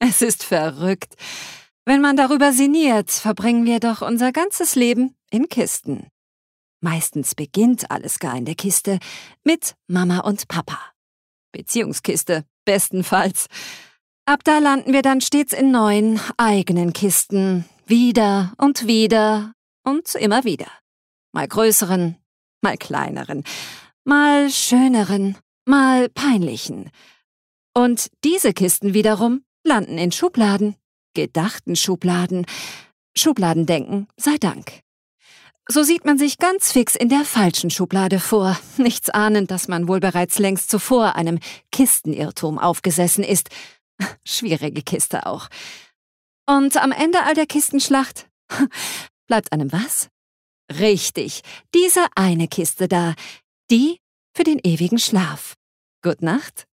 Es ist verrückt. Wenn man darüber sinniert, verbringen wir doch unser ganzes Leben in Kisten. Meistens beginnt alles gar in der Kiste mit Mama und Papa. Beziehungskiste, bestenfalls. Ab da landen wir dann stets in neuen, eigenen Kisten. Wieder und immer wieder. Mal größeren, mal kleineren, mal schöneren, mal peinlichen. Und diese Kisten wiederum landen in Schubladen, gedachten Schubladen, Schubladendenken sei Dank. So sieht man sich ganz fix in der falschen Schublade vor, nichts ahnend, dass man wohl bereits längst zuvor einem Kistenirrtum aufgesessen ist. Schwierige Kiste auch. Und am Ende all der Kistenschlacht bleibt einem was? Richtig, diese eine Kiste da, die für den ewigen Schlaf. Gut Nacht.